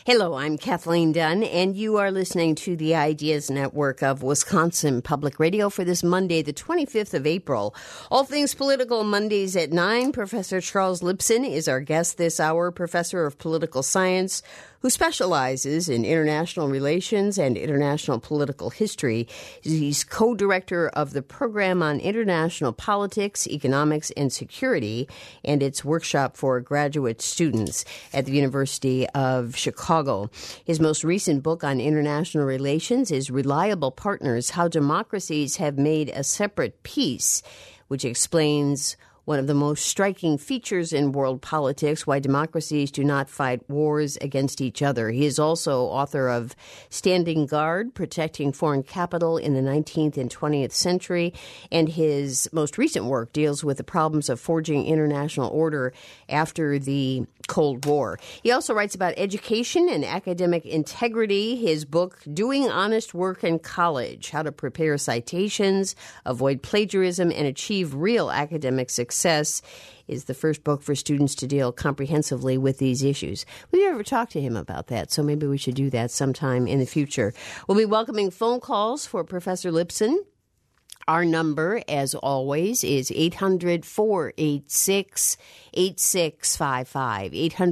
Hello, I'm Kathleen Dunn, and you are listening to the Ideas Network of Wisconsin Public Radio for this Monday, the 25th of April. All things political Mondays at 9. Professor Charles Lipson is our guest this hour, professor of political science, who specializes in international relations and international political history. He's co-director of the Program on International Politics, Economics, and Security, and its workshop for graduate students at the University of Chicago. His most recent book on international relations is Reliable Partners: How Democracies Have Made a Separate Peace, which explains one of the most striking features in world politics, why democracies do not fight wars against each other. He is also author of Standing Guard, Protecting Foreign Capital in the 19th and 20th Century, and his most recent work deals with the problems of forging international order after the Cold War. He also writes about education and academic integrity. His book, Doing Honest Work in College: How to Prepare Citations, Avoid Plagiarism, and Achieve Real Academic Success, is the first book for students to deal comprehensively with these issues. We've never talked to him about that, so maybe we should do that sometime in the future. We'll be welcoming phone calls for Professor Lipson. Our number, as always, is 800-486-8655,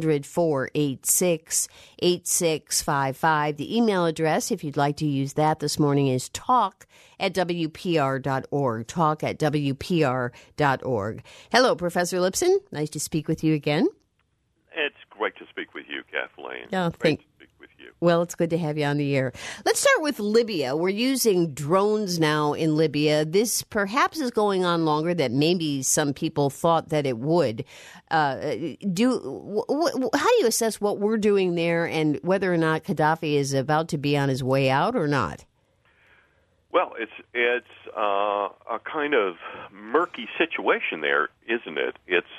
800-486-8655. The email address, if you'd like to use that this morning, is talk@wpr.org, talk@wpr.org. Hello, Professor Lipson. Nice to speak with you again. It's great to speak with you, Kathleen. Oh, great to speak with you. Well, it's good to have you on the air. Let's start with Libya. We're using drones now in Libya. This perhaps is going on longer than maybe some people thought that it would. How do you assess what we're doing there and whether or not Gaddafi is about to be on his way out or not? Well, it's a kind of murky situation there, isn't it?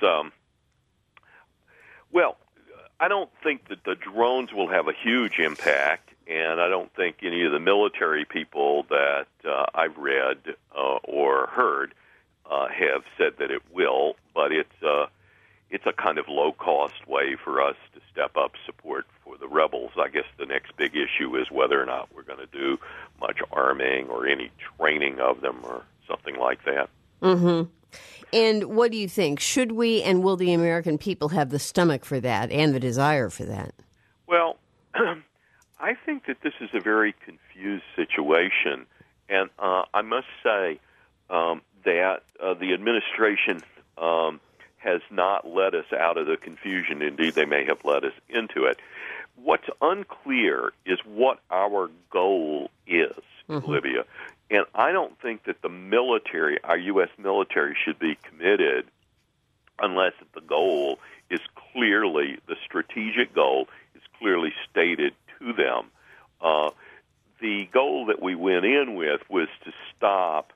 Well, I don't think that the drones will have a huge impact, and I don't think any of the military people that I've read or heard have said that it will. But it's a kind of low-cost way for us to step up support for the rebels. I guess the next big issue is whether or not we're going to do much arming or any training of them or something like that. Mm-hmm. And what do you think? Should we and will the American people have the stomach for that and the desire for that? Well, I think that this is a very confused situation. And I must say that the administration has not led us out of the confusion. Indeed, they may have led us into it. What's unclear is what our goal is in Libya. And I don't think that the military, our U.S. military, should be committed unless the goal is clearly, the strategic goal is clearly stated to them. The goal that we went in with was to stop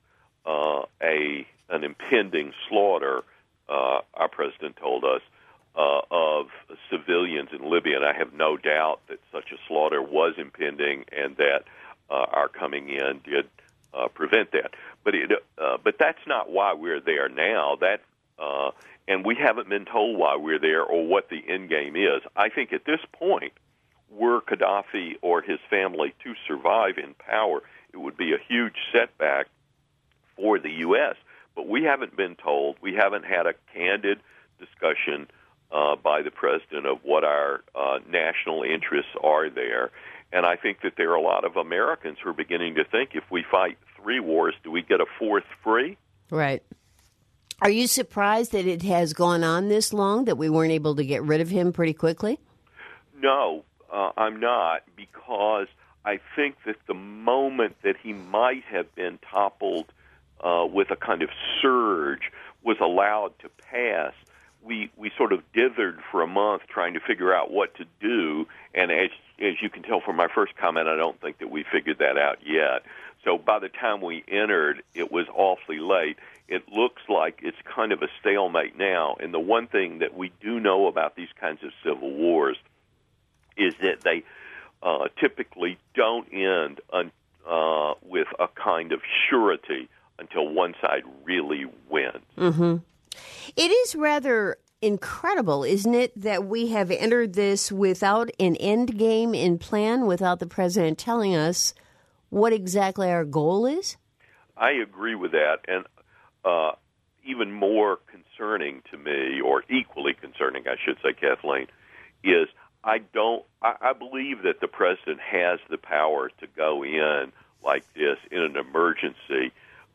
an impending slaughter, our president told us, of civilians in Libya. And I have no doubt that such a slaughter was impending and that our coming in did prevent that, but that's not why we're there now. And we haven't been told why we're there or what the end game is. I think at this point, were Gaddafi or his family to survive in power, it would be a huge setback for the U.S. But we haven't been told. We haven't had a candid discussion by the president of what our national interests are there. And I think that there are a lot of Americans who are beginning to think, if we fight 3 wars, do we get a 4th free? Right. Are you surprised that it has gone on this long, that we weren't able to get rid of him pretty quickly? No, I'm not, because I think that the moment that he might have been toppled with a kind of surge was allowed to pass. We sort of dithered for a month trying to figure out what to do, and as you can tell from my first comment, I don't think that we figured that out yet. So by the time we entered, it was awfully late. It looks like it's kind of a stalemate now, and the one thing that we do know about these kinds of civil wars is that they typically don't end with a kind of surety until one side really wins. Mm-hmm. It is rather incredible, isn't it, that we have entered this without an end game in plan, without the president telling us what exactly our goal is? I agree with that, and even more concerning to me, or equally concerning, I should say, Kathleen, is I believe that the president has the power to go in like this in an emergency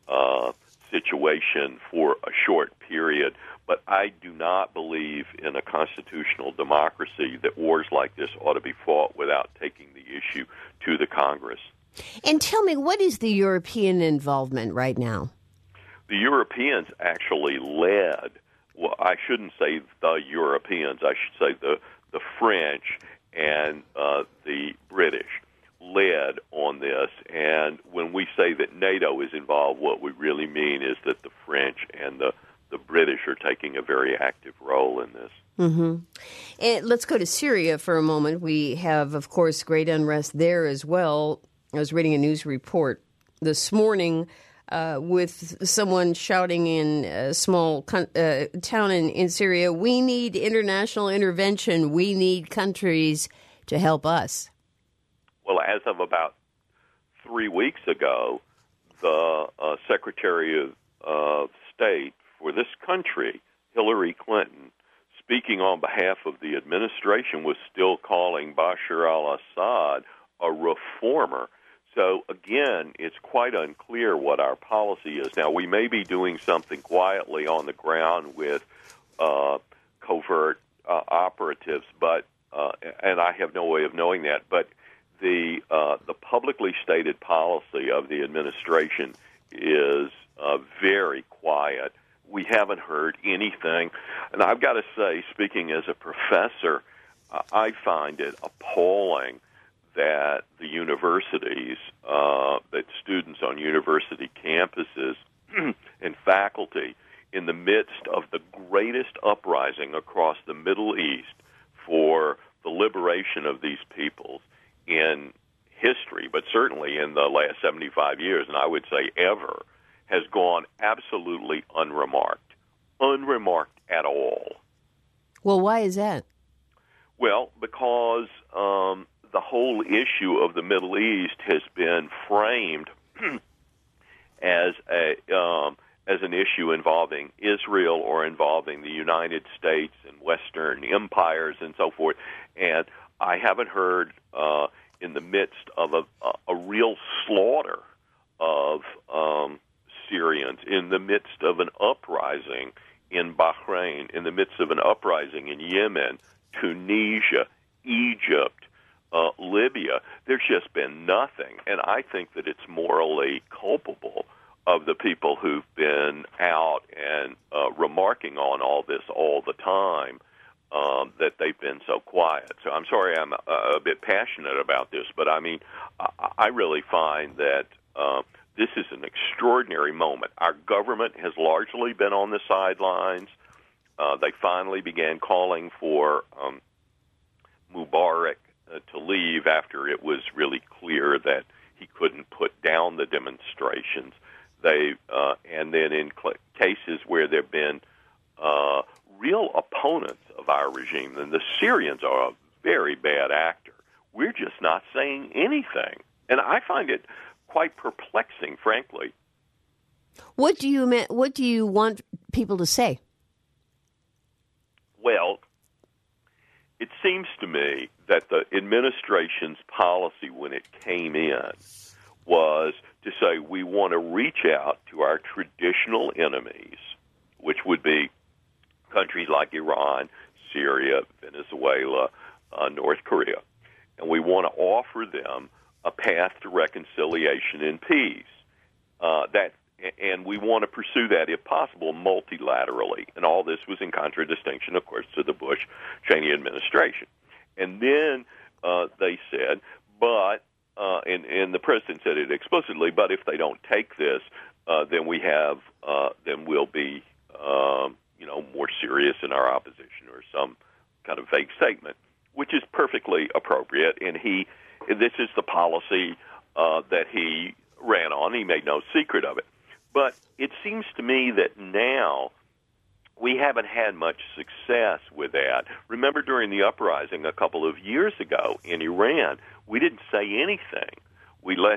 situation for a short period. But I do not believe in a constitutional democracy that wars like this ought to be fought without taking the issue to the Congress. And tell me, what is the European involvement right now? The Europeans actually led. Well, I shouldn't say the Europeans. I should say the French and the British led on this. And when we say that NATO is involved, what we really mean is that the French and the British are taking a very active role in this. Mm-hmm. And let's go to Syria for a moment. We have, of course, great unrest there as well. I was reading a news report this morning with someone shouting in a small town in Syria, "We need international intervention. We need countries to help us." Well, as of about 3 weeks ago, the Secretary of State for this country, Hillary Clinton, speaking on behalf of the administration, was still calling Bashar al-Assad a reformer. So, again, it's quite unclear what our policy is. Now, we may be doing something quietly on the ground with covert operatives, but and I have no way of knowing that, but the publicly stated policy of the administration is very quiet. We haven't heard anything. And I've got to say, speaking as a professor, I find it appalling that the universities, that students on university campuses and faculty, in the midst of the greatest uprising across the Middle East for the liberation of these peoples in history, but certainly in the last 75 years, and I would say ever, has gone absolutely unremarked at all. Well, why is that? Well, because the whole issue of the Middle East has been framed as an issue involving Israel or involving the United States and Western empires and so forth. And I haven't heard in the midst of a real slaughter of Syrians, in the midst of an uprising in Bahrain, in the midst of an uprising in Yemen, Tunisia, Egypt, Libya, there's just been nothing. And I think that it's morally culpable of the people who've been out and remarking on all this all the time, that they've been so quiet. So I'm sorry I'm a bit passionate about this, but I mean, I really find that this is an extraordinary moment. Our government has largely been on the sidelines. They finally began calling for Mubarak to leave after it was really clear that he couldn't put down the demonstrations. And then in cases where there have been real opponents of our regime, then the Syrians are a very bad actor. We're just not saying anything. And I find it quite perplexing, frankly. What do you want people to say? Well, it seems to me that the administration's policy when it came in was to say we want to reach out to our traditional enemies, which would be countries like Iran, Syria, Venezuela, North Korea, and we want to offer them a path to reconciliation and peace. And we want to pursue that, if possible, multilaterally. And all this was in contradistinction, of course, to the Bush-Cheney administration. And then they said, but, and the president said it explicitly, but if they don't take this, then we'll be, more serious in our opposition, or some kind of vague statement, which is perfectly appropriate. And this is the policy that he ran on. He made no secret of it. But it seems to me that now we haven't had much success with that. Remember during the uprising a couple of years ago in Iran, we didn't say anything. We let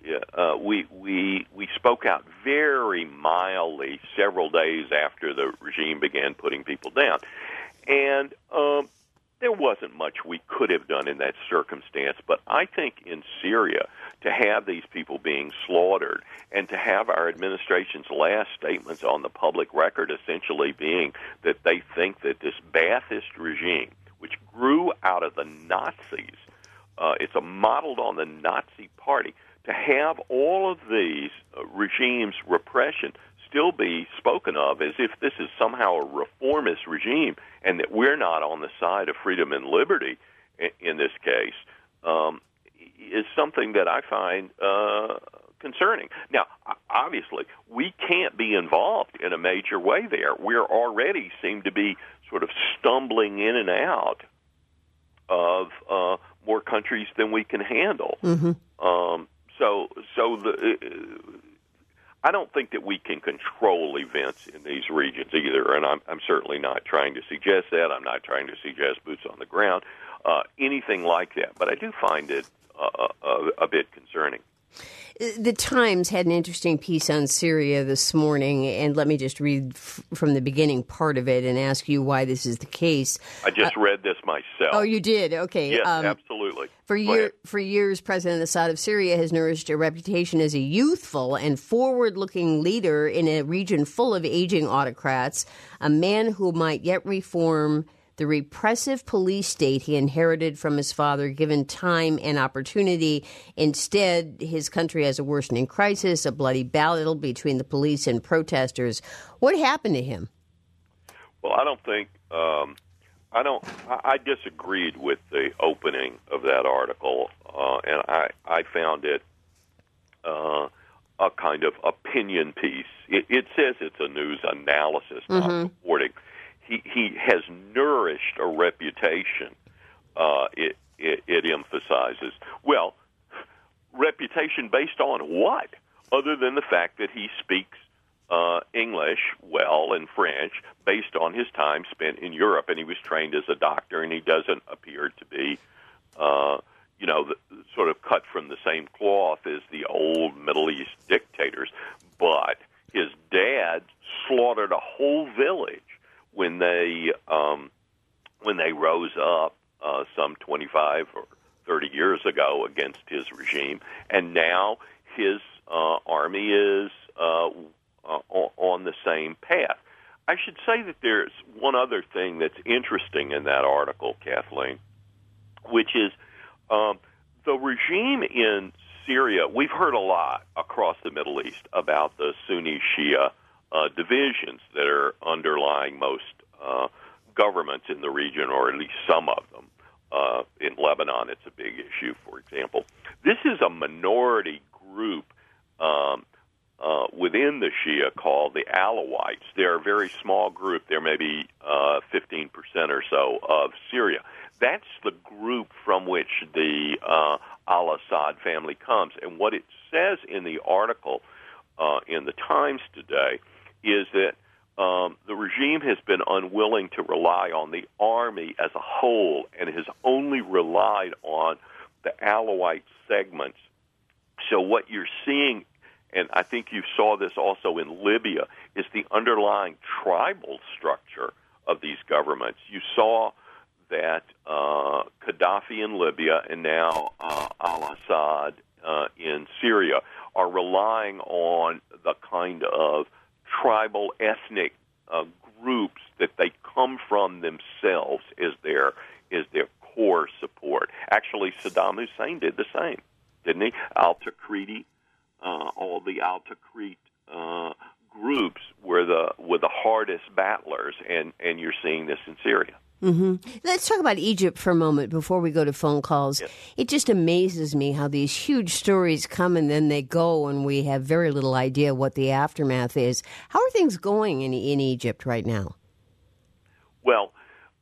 we spoke out very mildly several days after the regime began putting people down, and there wasn't much we could have done in that circumstance. But I think in Syria, to have these people being slaughtered and to have our administration's last statements on the public record essentially being that they think that this Ba'athist regime, which grew out of the Nazis, it's modeled on the Nazi Party, to have all of these regimes' repression still be spoken of as if this is somehow a reformist regime and that we're not on the side of freedom and liberty in this case, is something that I find concerning. Now, obviously, we can't be involved in a major way there. We already seem to be sort of stumbling in and out of more countries than we can handle. Mm-hmm. I don't think that we can control events in these regions either, and I'm certainly not trying to suggest that. I'm not trying to suggest boots on the ground, anything like that. But I do find it a bit concerning. The Times had an interesting piece on Syria this morning, and let me just read from the beginning part of it and ask you why this is the case. I just read this myself. Oh, you did? Okay. Yes, absolutely. For years, President Assad of Syria has nourished a reputation as a youthful and forward-looking leader in a region full of aging autocrats, a man who might yet reform the repressive police state he inherited from his father, given time and opportunity. Instead, his country has a worsening crisis, a bloody battle between the police and protesters. What happened to him? Well, I don't think I disagreed with the opening of that article, and I found it a kind of opinion piece. It says it's a news analysis, not reporting. He has nourished a reputation, it emphasizes. Well, reputation based on what? Other than the fact that he speaks English well and French based on his time spent in Europe, and he was trained as a doctor, and he doesn't appear to be, sort of cut from the same cloth as the old Middle East dictators. But his dad slaughtered a whole village when they rose up some 25 or 30 years ago against his regime, and now his army is on the same path. I should say that there's one other thing that's interesting in that article, Kathleen, which is the regime in Syria. We've heard a lot across the Middle East about the Sunni Shia divisions that are underlying most governments in the region, or at least some of them. In Lebanon, it's a big issue, for example. This is a minority group within the Shia called the Alawites. They're a very small group. They're maybe 15% or so of Syria. That's the group from which the al-Assad family comes. And what it says in the article in the Times today is that the regime has been unwilling to rely on the army as a whole and has only relied on the Alawite segments. So what you're seeing, and I think you saw this also in Libya, is the underlying tribal structure of these governments. You saw that Gaddafi in Libya and now al-Assad in Syria are relying on the kind of tribal ethnic groups that they come from themselves as their core support. Actually, Saddam Hussein did the same, didn't he? Al-Takriti, all the Al-Takrit groups were the hardest battlers, and you're seeing this in Syria. Mm-hmm. Let's talk about Egypt for a moment before we go to phone calls. Yes. It just amazes me how these huge stories come and then they go, and we have very little idea what the aftermath is. How are things going in Egypt right now? Well,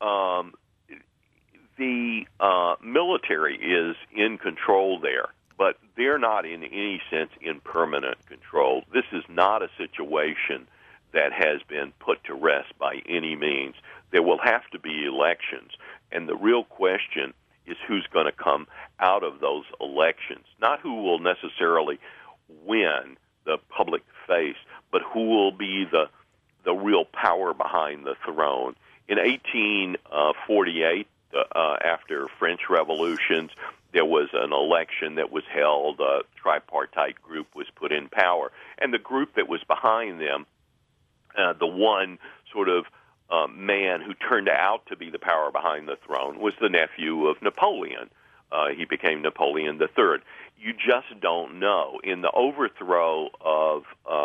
the military is in control there, but they're not in any sense in permanent control. This is not a situation that has been put to rest by any means. There will have to be elections, and the real question is who's going to come out of those elections, not who will necessarily win the public face, but who will be the real power behind the throne. In 1848, after French revolutions, there was an election that was held. A tripartite group was put in power, and the group that was behind them, the one sort of man who turned out to be the power behind the throne, was the nephew of Napoleon. He became Napoleon III. You just don't know. In the overthrow of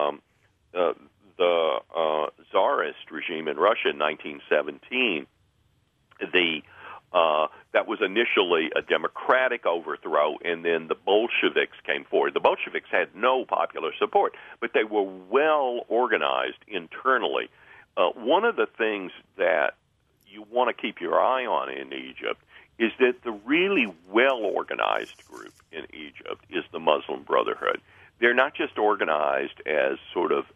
the Tsarist regime in Russia in 1917, that was initially a democratic overthrow, and then the Bolsheviks came forward. The Bolsheviks had no popular support, but they were well organized internally. One of the things that you want to keep your eye on in Egypt is that the really well-organized group in Egypt is the Muslim Brotherhood. They're not just organized as sort of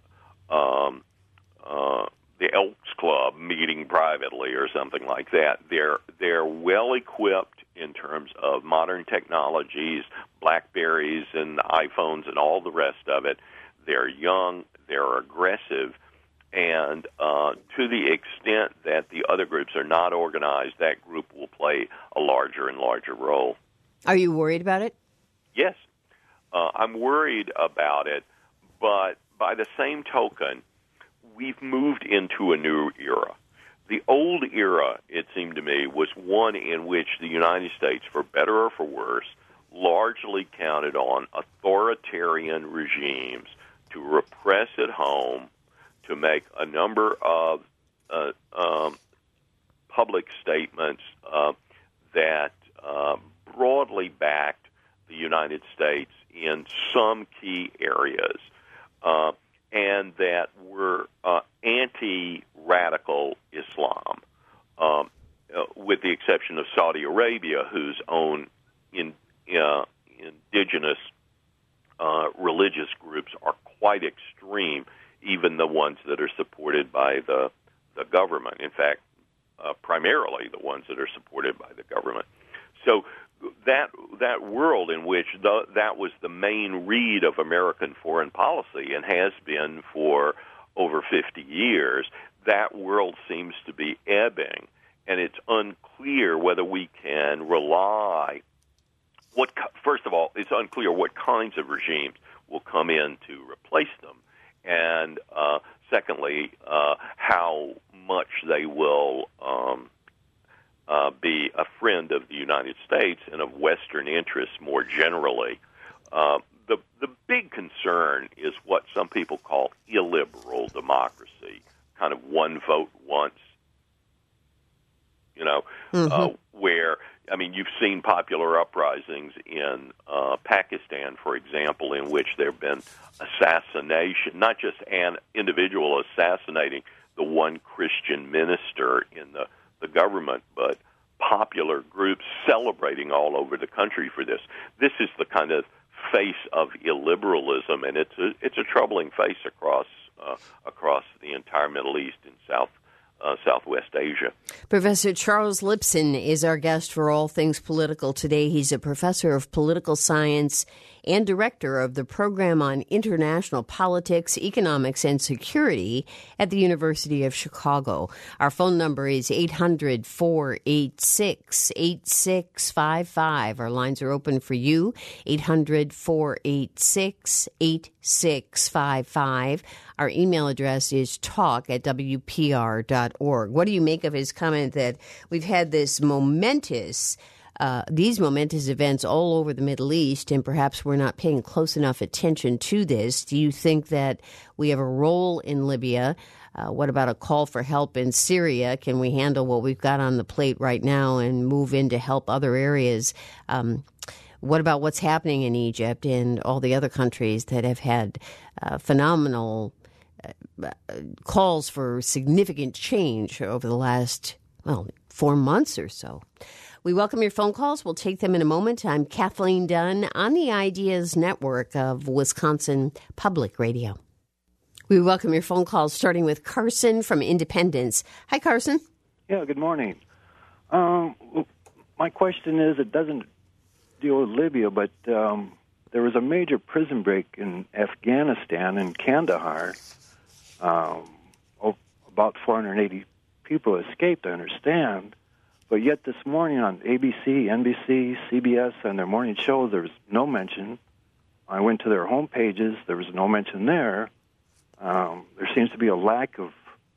the Elks Club meeting privately or something like that. They're well-equipped in terms of modern technologies, BlackBerries and iPhones and all the rest of it. They're young, they're aggressive, and to the extent that the other groups are not organized, that group will play a larger and larger role. Are you worried about it? Yes. I'm worried about it, but by the same token, we've moved into a new era. The old era, it seemed to me, was one in which the United States, for better or for worse, largely counted on authoritarian regimes to repress at home, to make a number of public statements that broadly backed the United States in some key areas, and that were anti-radical Islam, with the exception of Saudi Arabia, whose own indigenous religious groups are quite extreme, even the ones that are supported by the government. In fact, primarily the ones that are supported by the government. So that world in which that was the main read of American foreign policy and has been for over 50 years, that world seems to be ebbing, and it's unclear whether we can rely. First of all, it's unclear what kinds of regimes will come in to replace them, and secondly, how much they will be a friend of the United States and of Western interests more generally. The big concern is what some people call illiberal democracy, kind of one vote once, where, I mean, you've seen popular uprisings in Pakistan, for example, in which there have been assassination, not just an individual assassinating the one Christian minister in the government, but popular groups celebrating all over the country for this. This is the kind of face of illiberalism, and it's a troubling face across the entire Middle East and Southwest Asia. Professor Charles Lipson is our guest for All Things Political today. He's a professor of political science and director of the program on international politics, economics, and security at the University of Chicago. Our phone number is 800-486-8655. Our lines are open for you, 800-486-8655. Our email address is talk@wpr.org. What do you make of his comment that we've had these momentous events all over the Middle East, and perhaps we're not paying close enough attention to this? Do you think that we have a role in Libya? What about a call for help in Syria? Can we handle what we've got on the plate right now and move in to help other areas? What about what's happening in Egypt and all the other countries that have had phenomenal calls for significant change over the last, 4 months or so? We welcome your phone calls. We'll take them in a moment. I'm Kathleen Dunn on the Ideas Network of Wisconsin Public Radio. We welcome your phone calls, starting with Carson from Independence. Hi, Carson. Yeah, good morning. My question is, it doesn't deal with Libya, but there was a major prison break in Afghanistan, in Kandahar. About 480 people escaped, I understand. But yet this morning on ABC, NBC, CBS, and their morning show, there was no mention. I went to their home pages. There was no mention there. There seems to be a lack of,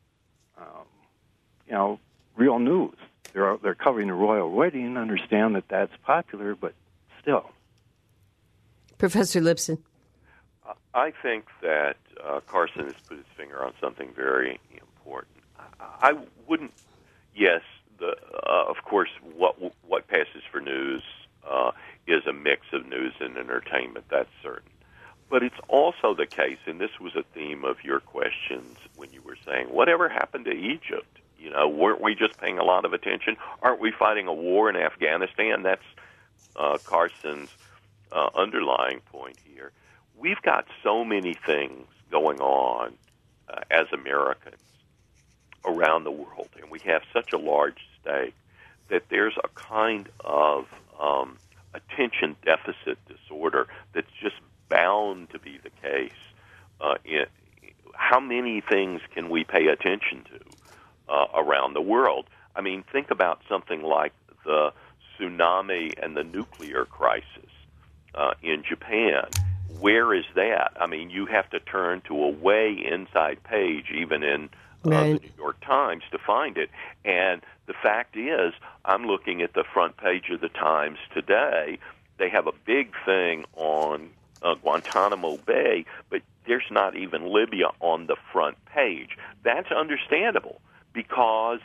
real news. They're covering the royal wedding. Understand that that's popular, but still. Professor Lipson. I think that Carson has put his finger on something very important. I wouldn't. Yes, of course, what passes for news is a mix of news and entertainment. That's certain. But it's also the case, and this was a theme of your questions when you were saying, whatever happened to Egypt? Weren't we just paying a lot of attention? Aren't we fighting a war in Afghanistan? That's Carson's underlying point here. We've got so many things going on as Americans around the world, and we have such a large stake that there's a kind of attention deficit disorder that's just bound to be the case. How many things can we pay attention to around the world? I mean, think about something like the tsunami and the nuclear crisis in Japan. Where is that? I mean, you have to turn to a way inside page, even in the New York Times, to find it. And the fact is, I'm looking at the front page of the Times today. They have a big thing on Guantanamo Bay, but there's not even Libya on the front page. That's understandable because,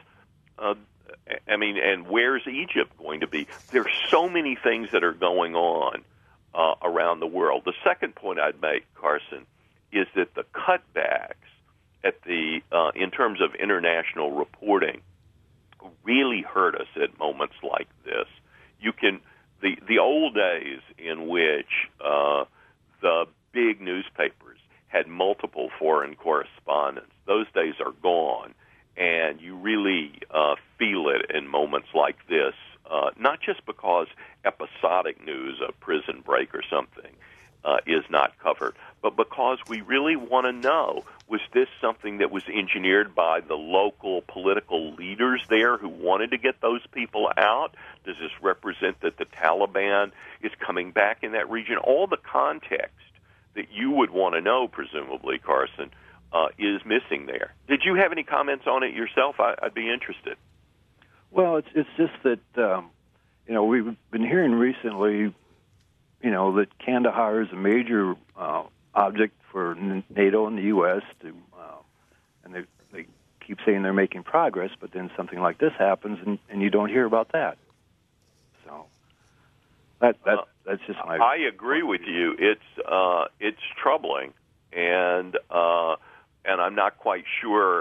and where's Egypt going to be? There's so many things that are going on around the world. The second point I'd make, Carson, is that the cutbacks at in terms of international reporting really hurt us at moments like this. The old days in which the big newspapers had multiple foreign correspondents, those days are gone, and you really feel it in moments like this, not just because episodic news, a prison break or something, is not covered, but because we really want to know, was this something that was engineered by the local political leaders there who wanted to get those people out? Does this represent that the Taliban is coming back in that region? All the context that you would want to know, presumably, Carson, is missing there. Did you have any comments on it yourself? I'd be interested. Well, it's just that, we've been hearing recently, that Kandahar is a major object for NATO and the U.S. And they keep saying they're making progress, but then something like this happens, and you don't hear about that. So that's just my. I agree with you. It's troubling, and I'm not quite sure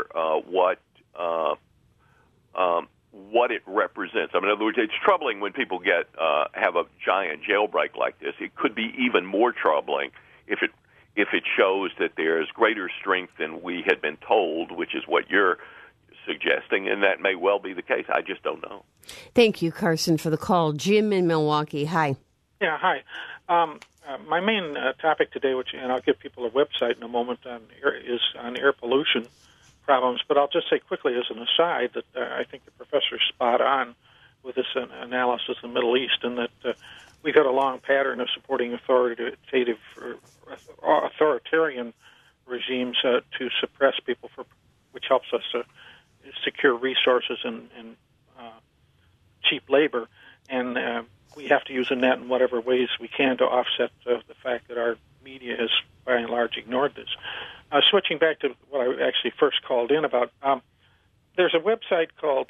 what it represents. I mean, in other words, it's troubling when people have a giant jailbreak like this. It could be even more troubling if it shows that there's greater strength than we had been told, which is what you're suggesting, and that may well be the case. I just don't know. Thank you, Carson, for the call. Jim in Milwaukee, hi. Yeah, hi. My main topic today, and I'll give people a website in a moment, is on air pollution problems. But I'll just say quickly as an aside that I think the professor's spot on with this analysis of the Middle East, and that we've had a long pattern of supporting authoritarian regimes to suppress people, which helps us to secure resources and cheap labor. And we have to use the net in whatever ways we can to offset the fact that our media has, by and large, ignored this. Switching back to what I actually first called in about, there's a website called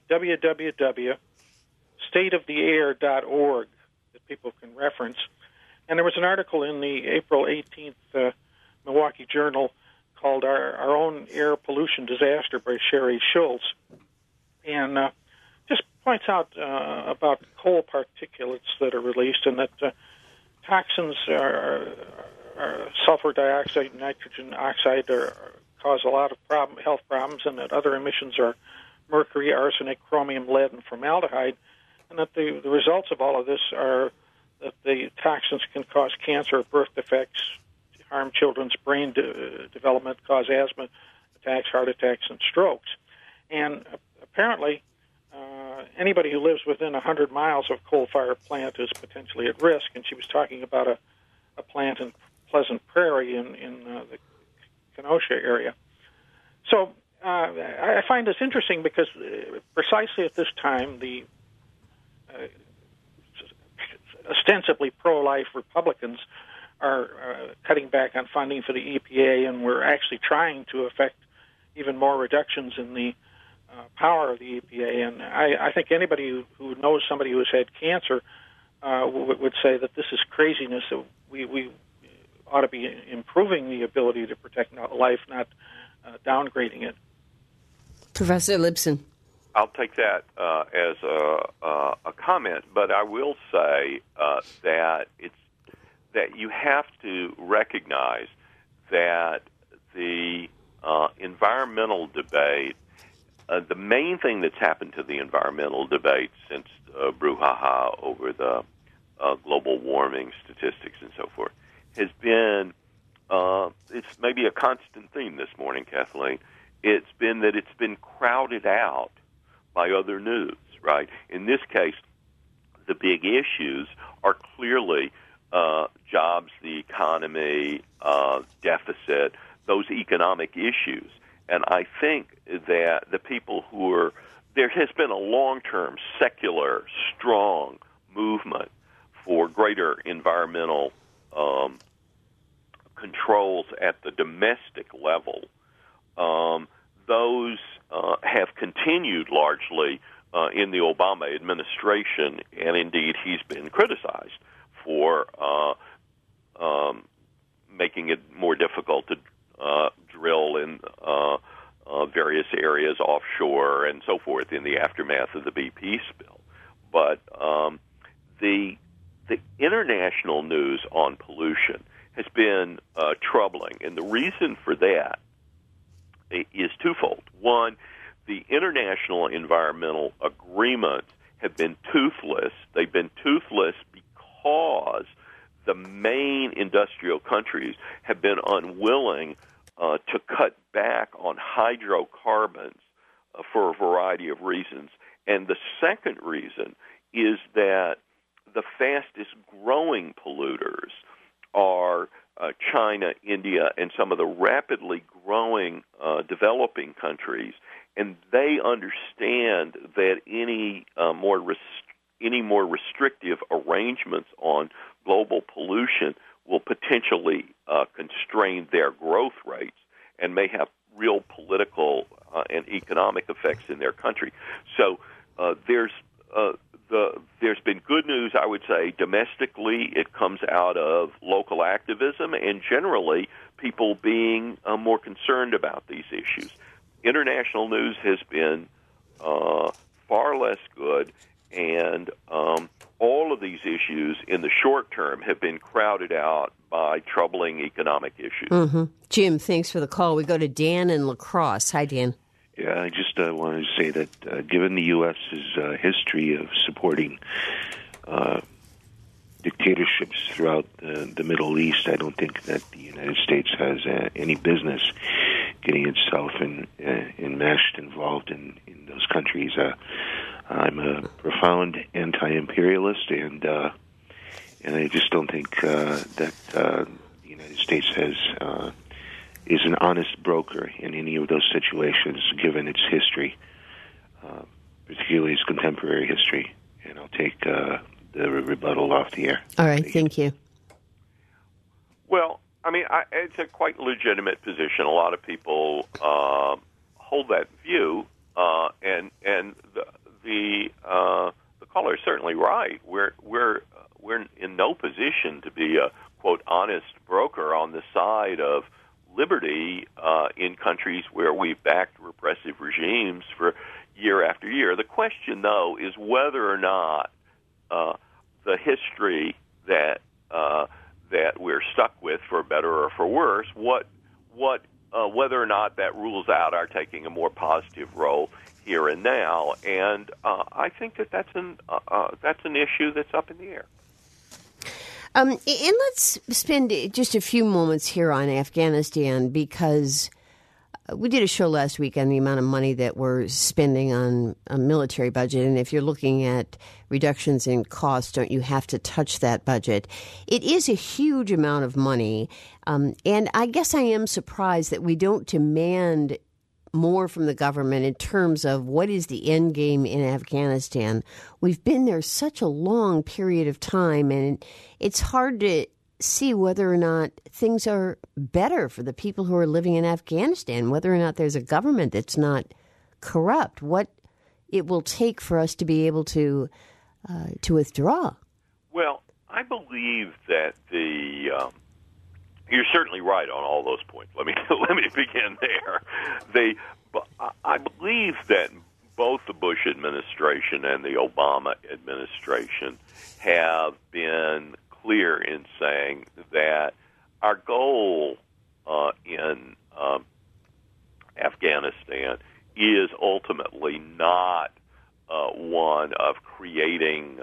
www.stateoftheair.org that people can reference. And there was an article in the April 18th Milwaukee Journal called Our Own Air Pollution Disaster by Sherry Schultz. And just points out about coal particulates that are released, and that toxins sulfur dioxide and nitrogen oxide cause a lot of health problems, and that other emissions are mercury, arsenic, chromium, lead, and formaldehyde, and that the results of all of this are that the toxins can cause cancer, birth defects, harm children's brain development, cause asthma attacks, heart attacks, and strokes. And apparently, anybody who lives within 100 miles of a coal-fired plant is potentially at risk. And she was talking about a plant in Pleasant Prairie in the Kenosha area. So I find this interesting because precisely at this time, the ostensibly pro-life Republicans are cutting back on funding for the EPA, and we're actually trying to effect even more reductions in the power of the EPA. And I think anybody who knows somebody who has had cancer would say that this is craziness, that we ought to be improving the ability to protect life, not downgrading it. Professor Lipson. I'll take that as a comment, but I will say that you have to recognize that the environmental debate, the main thing that's happened to the environmental debate since brouhaha over the global warming statistics and so forth has been, it's maybe a constant theme this morning, Kathleen. It's been that it's been crowded out by other news, right? In this case, the big issues are clearly jobs, the economy, deficit, those economic issues. And I think that the people there has been a long-term secular, strong movement for greater environmental controls at the domestic level. Those have continued largely in the Obama administration, and indeed he's been criticized for making it more difficult to drill in various areas offshore and so forth in the aftermath of the BP spill. But the international news on pollution has been troubling, and the reason for that is twofold. One, the international environmental agreements have been toothless. They've been toothless because the main industrial countries have been unwilling to cut back on hydrocarbons for a variety of reasons. And the second reason is that the fastest growing polluters are China, India, and some of the rapidly growing developing countries, and they understand that any more restrictive arrangements on global pollution will potentially constrain their growth rates and may have real political and economic effects in their country. So there's been good news, I would say, domestically. It comes out of local activism and generally people being more concerned about these issues. International news has been far less good, and all of these issues in the short term have been crowded out by troubling economic issues. Mm-hmm. Jim, thanks for the call. We go to Dan in La Crosse. Hi, Dan. Yeah, I just wanted to say that given the U.S.'s history of supporting dictatorships throughout the Middle East, I don't think that the United States has any business getting itself enmeshed, involved in those countries. I'm a profound anti-imperialist, and I just don't think that the United States is an honest broker in any of those situations, given its history, particularly its contemporary history. And I'll take the rebuttal off the air. All right, thank you. Well, I mean, it's a quite legitimate position. A lot of people hold that view, and the caller is certainly right. We're in no position to be a quote honest broker on the side of liberty in countries where we've backed repressive regimes for year after year. The question, though, is whether or not the history that we're stuck with for better or for worse, whether or not that rules out our taking a more positive role here and now. And I think that's an issue that's up in the air. And let's spend just a few moments here on Afghanistan, because we did a show last week on the amount of money that we're spending on a military budget. And if you're looking at reductions in costs, don't you have to touch that budget? It is a huge amount of money. And I guess I am surprised that we don't demand more from the government in terms of what is the end game in Afghanistan. We've been there such a long period of time, and it's hard to see whether or not things are better for the people who are living in Afghanistan, whether or not there's a government that's not corrupt, what it will take for us to be able to withdraw. Well, I believe that you're certainly right on all those points. Let me begin there. I believe that both the Bush administration and the Obama administration have been clear in saying that our goal in Afghanistan is ultimately not one of creating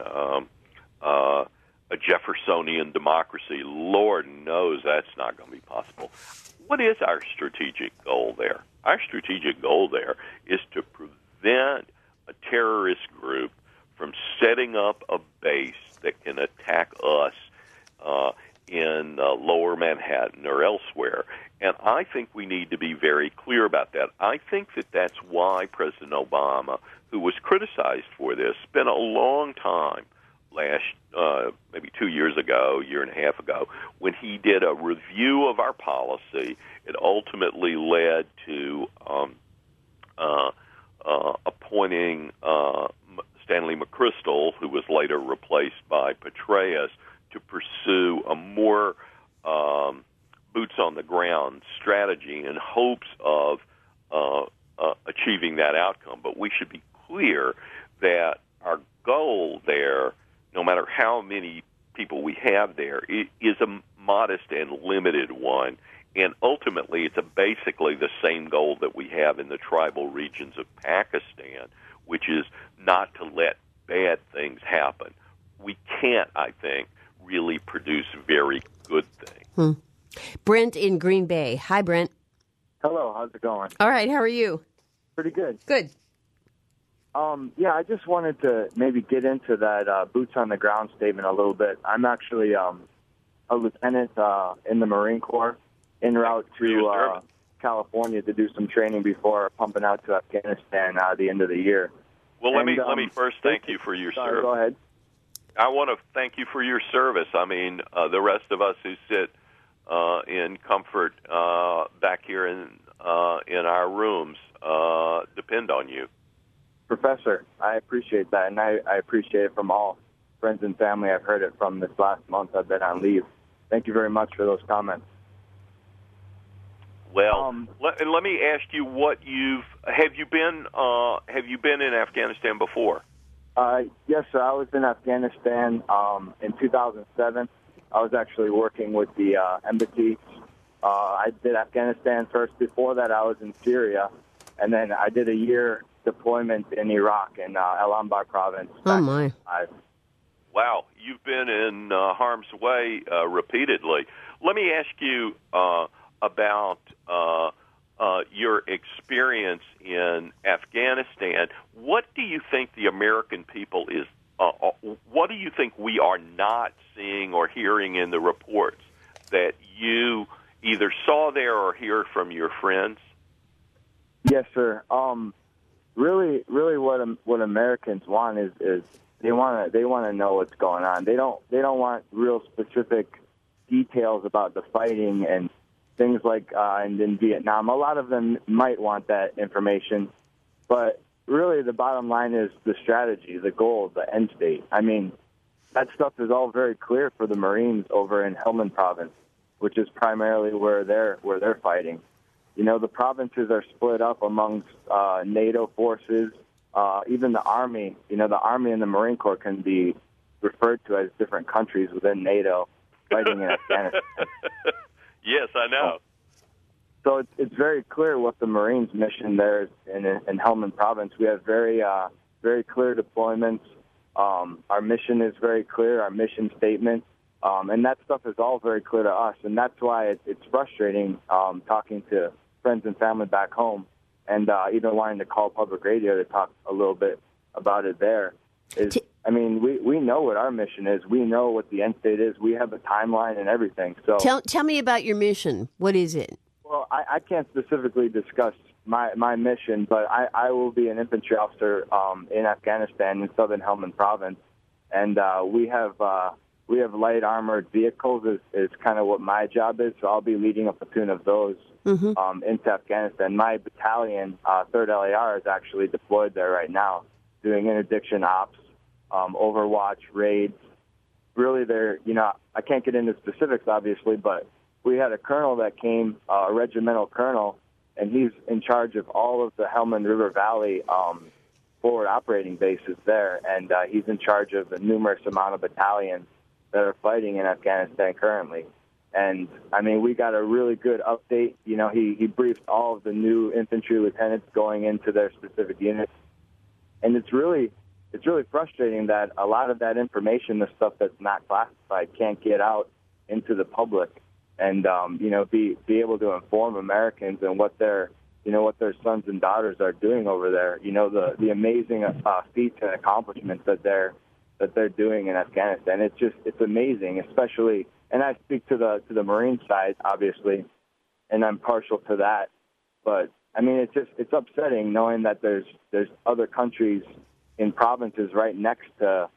a Jeffersonian democracy. Lord knows that's not going to be possible. What is our strategic goal there? Our strategic goal there is to prevent a terrorist group from setting up a base that can attack us in lower Manhattan or elsewhere. And I think we need to be very clear about that. I think that that's why President Obama, who was criticized for this, spent a long time maybe 2 years ago, year and a half ago, when he did a review of our policy. It ultimately led to appointing Stanley McChrystal, who was later replaced by Petraeus, to pursue a more boots-on-the-ground strategy in hopes of achieving that outcome. But we should be clear that our goal there, no matter how many people we have there, is a modest and limited one. And ultimately, it's basically the same goal that we have in the tribal regions of Pakistan, which is not to let bad things happen. We can't, I think, really produce very good things. Brent in Green Bay. Hi, Brent. Hello. How's it going? All right. How are you? Pretty good. Good. Yeah, I just wanted to maybe get into that boots-on-the-ground statement a little bit. I'm actually a lieutenant in the Marine Corps en route to California to do some training before pumping out to Afghanistan at the end of the year. Well, let me first thank you for your service. Go ahead. I want to thank you for your service. I mean, the rest of us who sit in comfort back here in our rooms depend on you. Professor, I appreciate that, and I appreciate it from all friends and family I've heard it from this last month I've been on leave. Thank you very much for those comments. Well, let me ask you what have you been in Afghanistan before? Yes, sir. I was in Afghanistan in 2007. I was actually working with the embassy. I did Afghanistan first. Before that, I was in Syria, and then I did a year deployment in Iraq in El Anbar province. Oh, my. Wow, you've been in harm's way repeatedly. Let me ask you about your experience in Afghanistan. What do you think the American people is? What do you think we are not seeing or hearing in the reports that you either saw there or hear from your friends? Yes, sir. Really, what Americans want is they want to know what's going on. They don't want real specific details about the fighting and things like and in Vietnam. A lot of them might want that information, but really the bottom line is the strategy, the goal, the end state. I mean, that stuff is all very clear for the Marines over in Helmand Province, which is primarily where they're fighting. You know, the provinces are split up amongst NATO forces, even the Army. You know, the Army and the Marine Corps can be referred to as different countries within NATO fighting in Afghanistan. Yes, I know. So it's very clear what the Marines' mission there is in Helmand Province. We have very clear deployments. Our mission is very clear, our mission statement, and that stuff is all very clear to us. And that's why it's frustrating talking to friends and family back home and even wanting to call public radio to talk a little bit about it there. I mean, we know what our mission is. We know what the end state is. We have a timeline and everything. So tell me about your mission. What is it? Well, I can't specifically discuss my mission, but I will be an infantry officer in Afghanistan in southern Helmand Province, and we have light armored vehicles is kind of what my job is. So I'll be leading a platoon of those into Afghanistan. My battalion, 3rd LAR, is actually deployed there right now, doing interdiction ops, overwatch raids. Really, I can't get into specifics, obviously, but we had a colonel that came, a regimental colonel, and he's in charge of all of the Helmand River Valley forward operating bases there, and he's in charge of the numerous amount of battalions that are fighting in Afghanistan currently. And, I mean, we got a really good update. You know, he briefed all of the new infantry lieutenants going into their specific units. And it's really frustrating that a lot of that information, the stuff that's not classified, can't get out into the public. And be able to inform Americans and what their sons and daughters are doing over there. You know, the amazing feats and accomplishments that they're doing in Afghanistan. It's amazing, especially. And I speak to the Marine side, obviously, and I'm partial to that. But I mean, it's upsetting knowing that there's other countries in provinces right next to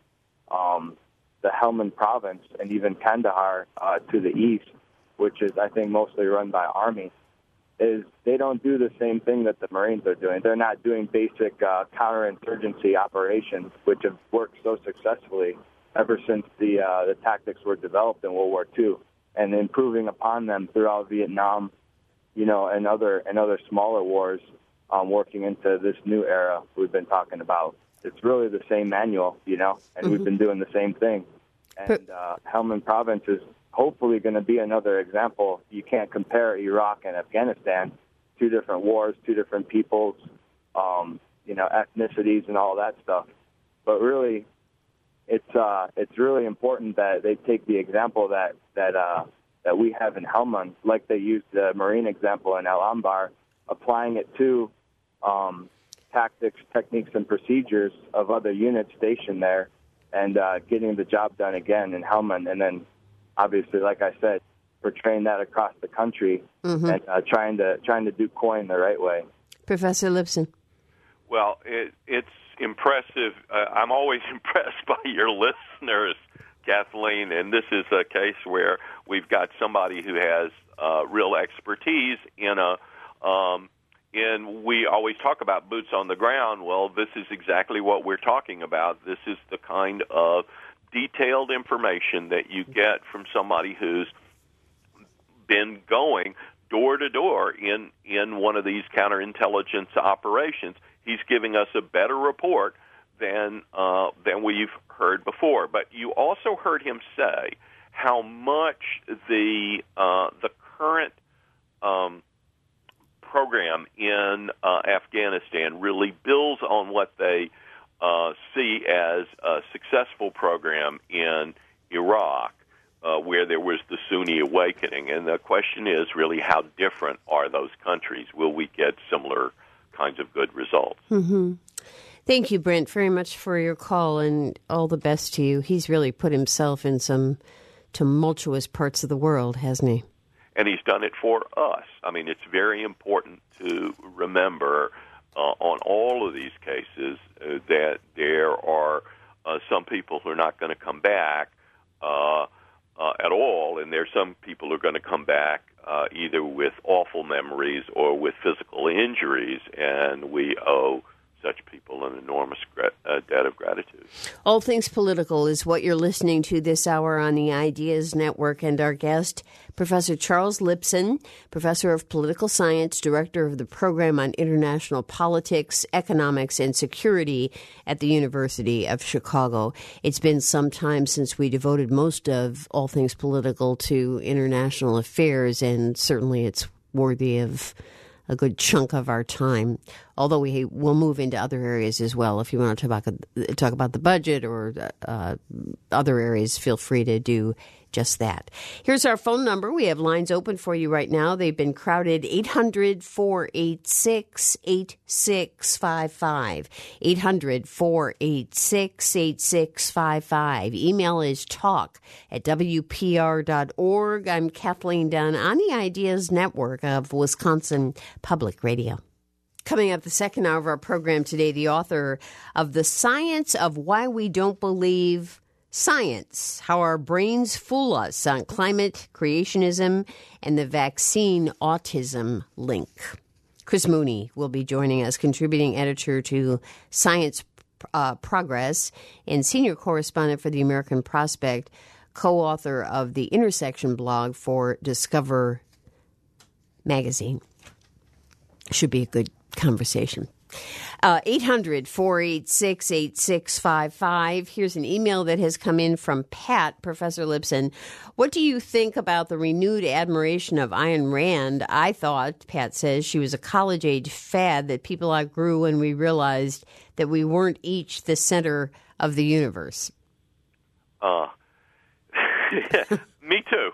the Helmand Province and even Kandahar to the east, which is, I think, mostly run by Army, is they don't do the same thing that the Marines are doing. They're not doing basic counterinsurgency operations, which have worked so successfully ever since the tactics were developed in World War II, and improving upon them throughout Vietnam, and other smaller wars, working into this new era we've been talking about. It's really the same manual, and we've been doing the same thing. And Helmand Province is hopefully going to be another example. You can't compare Iraq and Afghanistan, 2 different wars, 2 different peoples, ethnicities and all that stuff. But really, it's really important that they take the example that we have in Helmand, like they used the Marine example in Al Anbar, applying it to tactics, techniques, and procedures of other units stationed there, and getting the job done again in Helmand, and then obviously, like I said, portraying that across the country and trying to do COIN the right way. Professor Lipson. Well, it's impressive. I'm always impressed by your listeners, Kathleen, and this is a case where we've got somebody who has real expertise and we always talk about boots on the ground. Well, this is exactly what we're talking about. This is the kind of detailed information that you get from somebody who's been going door to door in one of these counterintelligence operations. He's giving us a better report than we've heard before. But you also heard him say how much the current program in Afghanistan really builds on what they see as a successful program in Iraq, where there was the Sunni awakening. And the question is really, how different are those countries? Will we get similar kinds of good results? Mm-hmm. Thank you, Brent, very much for your call, and all the best to you. He's really put himself in some tumultuous parts of the world, hasn't he? And he's done it for us. I mean, it's very important to remember on all of these cases that there are some people who are not going to come back at all, and there's some people who are going to come back either with awful memories or with physical injuries, and we owe such people an enormous debt of gratitude. All Things Political is what you're listening to this hour on the Ideas Network, and our guest, Professor Charles Lipson, Professor of Political Science, Director of the Program on International Politics, Economics, and Security at the University of Chicago. It's been some time since we devoted most of All Things Political to international affairs, and certainly it's worthy of a good chunk of our time, although we will move into other areas as well. If you want to talk about the budget or other areas, feel free to do just that. Here's our phone number. We have lines open for you right now. They've been crowded. 800-486-8655. 800-486-8655. Email is talk@wpr.org. I'm Kathleen Dunn on the Ideas Network of Wisconsin Public Radio. Coming up the second hour of our program today, the author of The Science of Why We Don't Believe Science, How Our Brains Fool Us on Climate, Creationism, and the Vaccine Autism Link. Chris Mooney will be joining us, contributing editor to Science Progress and senior correspondent for the American Prospect, co-author of the Intersection blog for Discover magazine. Should be a good conversation. 800-486-8655. Here's an email that has come in from Pat. Professor Lipson, what do you think about the renewed admiration of Ayn Rand? I thought, Pat says, she was a college-age fad that people outgrew when we realized that we weren't each the center of the universe. Me too.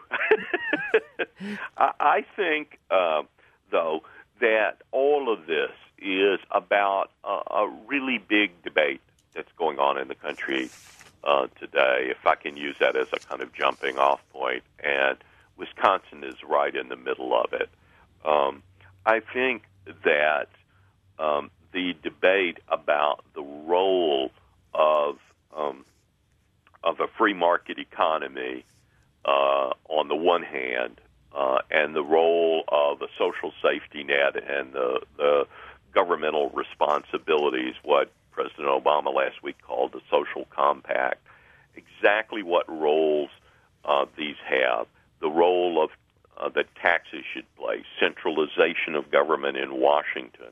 I think, though, that all of this is about a really big debate that's going on in the country today, if I can use that as a kind of jumping off point, and Wisconsin is right in the middle of it. I think that the debate about the role of a free market economy on the one hand, and the role of a social safety net and the governmental responsibilities, what President Obama last week called the social compact, exactly what roles these have, the role of that taxes should play, centralization of government in Washington.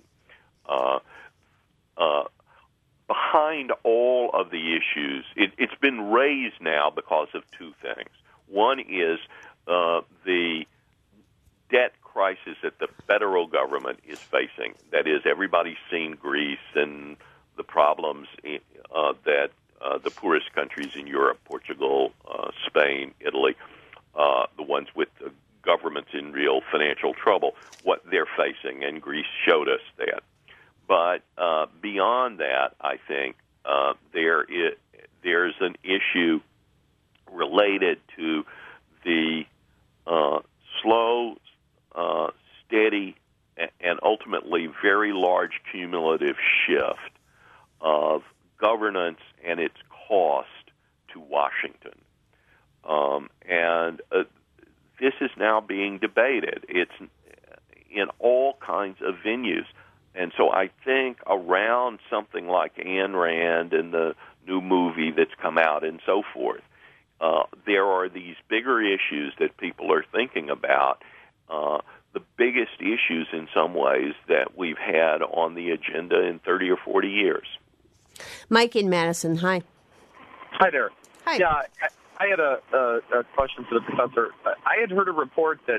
Behind all of the issues, it's been raised now because of two things. One is the debt crisis that the federal government is facing. That is, everybody's seen Greece and the problems that the poorest countries in Europe, Portugal, Spain, Italy, the ones with the governments in real financial trouble, what they're facing, and Greece showed us that. But beyond that, I think there's an issue related to the slow, steady, and ultimately very large cumulative shift of governance and its cost to Washington. And this is now being debated. It's in all kinds of venues. And so I think around something like Ayn Rand and the new movie that's come out and so forth, there are these bigger issues that people are thinking about, the biggest issues in some ways that we've had on the agenda in 30 or 40 years. Mike in Madison, hi. Hi there. Hi. Yeah, I had a question for the professor. I had heard a report that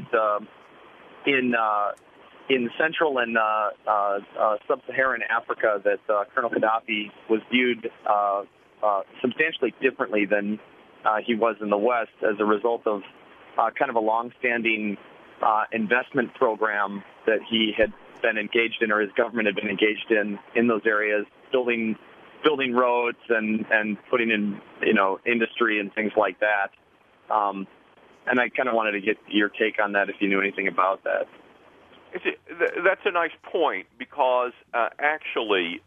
in Central and Sub-Saharan Africa that Colonel Gaddafi was viewed substantially differently than he was in the West as a result of kind of a long-standing investment program that he had been engaged in, or his government had been engaged in those areas, building roads and putting in industry and things like that. And I kind of wanted to get your take on that, if you knew anything about that. That's a nice point, because actually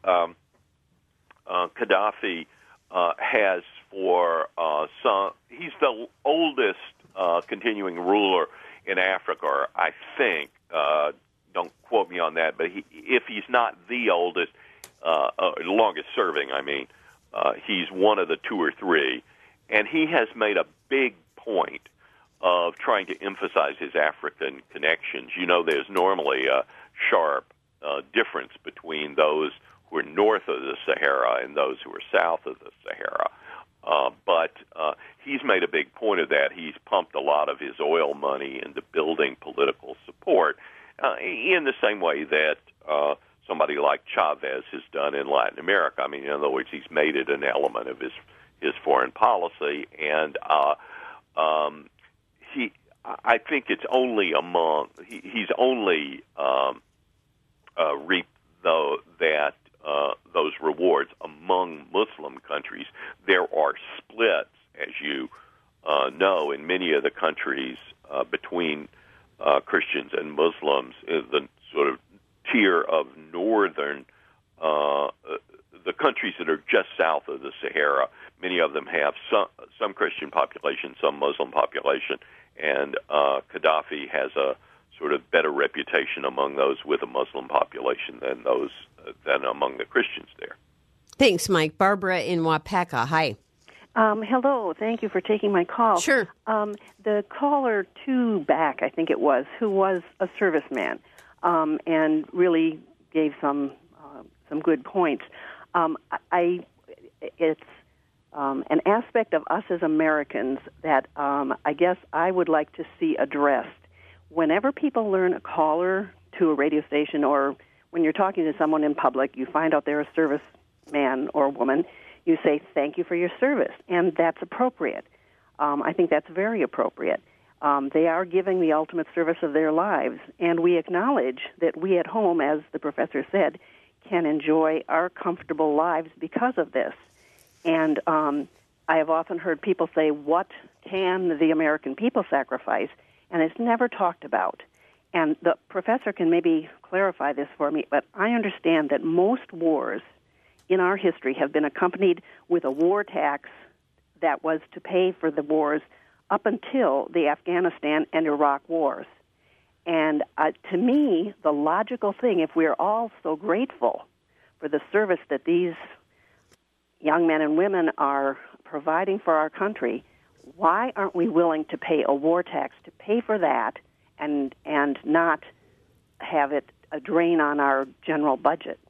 Gaddafi has he's the oldest continuing ruler in Africa, I think. Don't quote me on that, but if he's not the oldest, longest serving, I mean. He's one of the 2 or 3, and he has made a big point of trying to emphasize his African connections. You know, there's normally a sharp difference between those who are north of the Sahara and those who are south of the Sahara. But he's made a big point of that. He's pumped a lot of his oil money into building political support in the same way that somebody like Chavez has done in Latin America. I mean, in other words, he's made it an element of his foreign policy, and I think it's only he's only reaped those rewards among Muslim countries. There are splits, as you know, in many of the countries between Christians and Muslims. The sort of tier of northern, the countries that are just south of the Sahara, many of them have some Christian population, some Muslim population, and Gaddafi has a sort of better reputation among those with a Muslim population than among the Christians there. Thanks, Mike. Barbara in Wapaka, hi. Hello. Thank you for taking my call. Sure. The caller 2 back, I think it was, who was a serviceman and really gave some good points. It's an aspect of us as Americans that I guess I would like to see addressed. Whenever people learn a caller to a radio station, or when you're talking to someone in public, you find out they're a serviceman or woman, you say, thank you for your service, and that's appropriate. I think that's very appropriate. They are giving the ultimate service of their lives, and we acknowledge that we at home, as the professor said, can enjoy our comfortable lives because of this. And I have often heard people say, what can the American people sacrifice? And it's never talked about. And the professor can maybe clarify this for me, but I understand that most wars in our history have been accompanied with a war tax that was to pay for the wars up until the Afghanistan and Iraq wars. And to me, the logical thing, if we're all so grateful for the service that these young men and women are providing for our country, why aren't we willing to pay a war tax to pay for that and not have it a drain on our general budget?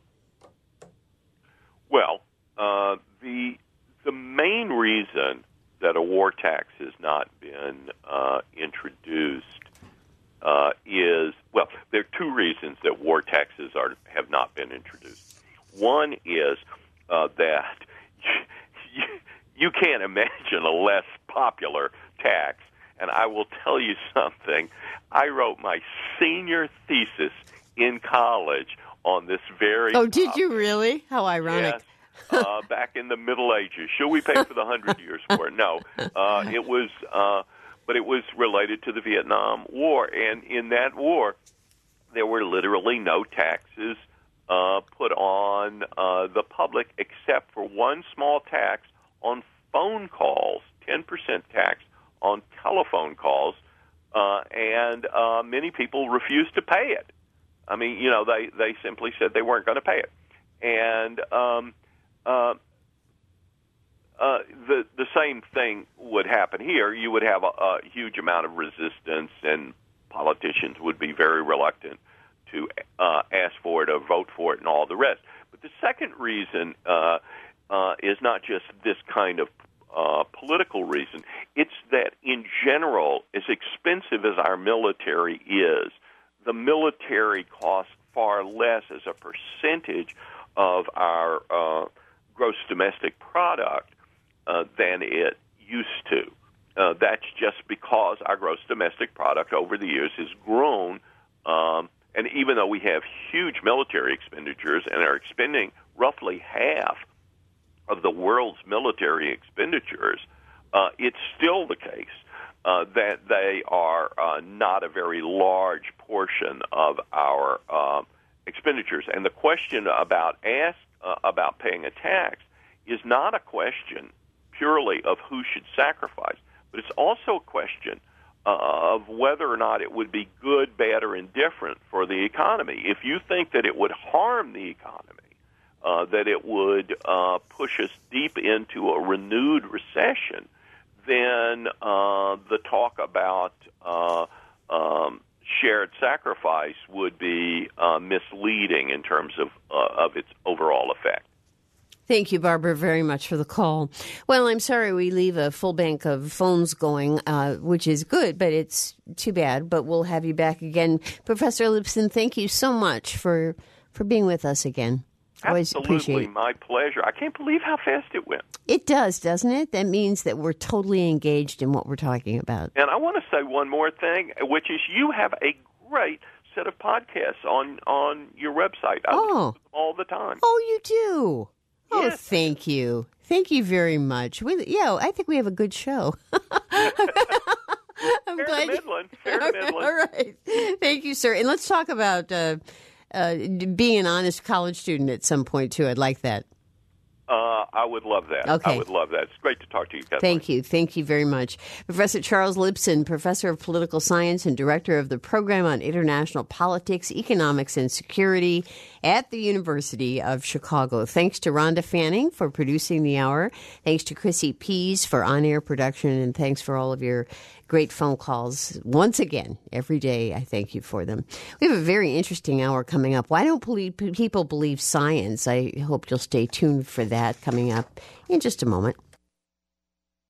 Well, the main reason that a war tax has not been introduced is, well, there are 2 reasons that war taxes have not been introduced. One is that you can't imagine a less popular tax. And I will tell you something. I wrote my senior thesis in college on this very topic. Did you really? How ironic. Yes, back in the Middle Ages. Should we pay for the 100 Years' War? No. It was, but it was related to the Vietnam War. And in that war, there were literally no taxes put on the public except for one small tax on phone calls, 10% tax on telephone calls, and many people refused to pay it. I mean, you know, they simply said they weren't going to pay it. And the same thing would happen here. You would have a huge amount of resistance, and politicians would be very reluctant to ask for it or vote for it and all the rest. But the second reason is not just this kind of political reason. It's that, in general, as expensive as our military is, the military costs far less as a percentage of our gross domestic product than it used to. That's just because our gross domestic product over the years has grown, and even though we have huge military expenditures and are expending roughly half of the world's military expenditures, it's still the case that they are not a very large portion of our expenditures. And the question about paying a tax is not a question purely of who should sacrifice, but it's also a question of whether or not it would be good, bad, or indifferent for the economy. If you think that it would harm the economy that it would push us deep into a renewed recession, then the talk about shared sacrifice would be misleading in terms of its overall effect. Thank you, Barbara, very much for the call. Well, I'm sorry we leave a full bank of phones going, which is good, but it's too bad. But we'll have you back again. Professor Lipson, thank you so much for being with us again. Always appreciate Absolutely, it. my pleasure. I can't believe how fast it went. It does, doesn't it? That means that we're totally engaged in what we're talking about. And I want to say one more thing, which is you have a great set of podcasts on your website. I listen to them all the time. Oh, you do? Oh, Yes. thank you. Thank you very much. I think we have a good show. I'm Fair glad to Midland. Fair to Midland. All right. Thank you, sir. And let's talk about being an honest college student at some point, too. I'd like that. I would love that. Okay. I would love that. It's great to talk to you, Kathleen. Thank you. Thank you very much. Professor Charles Lipson, Professor of Political Science and Director of the Program on International Politics, Economics, and Security at the University of Chicago. Thanks to Rhonda Fanning for producing the hour. Thanks to Chrissy Pease for on-air production. And thanks for all of your great phone calls. Once again, every day, I thank you for them. We have a very interesting hour coming up. Why don't people believe science? I hope you'll stay tuned for that coming up in just a moment.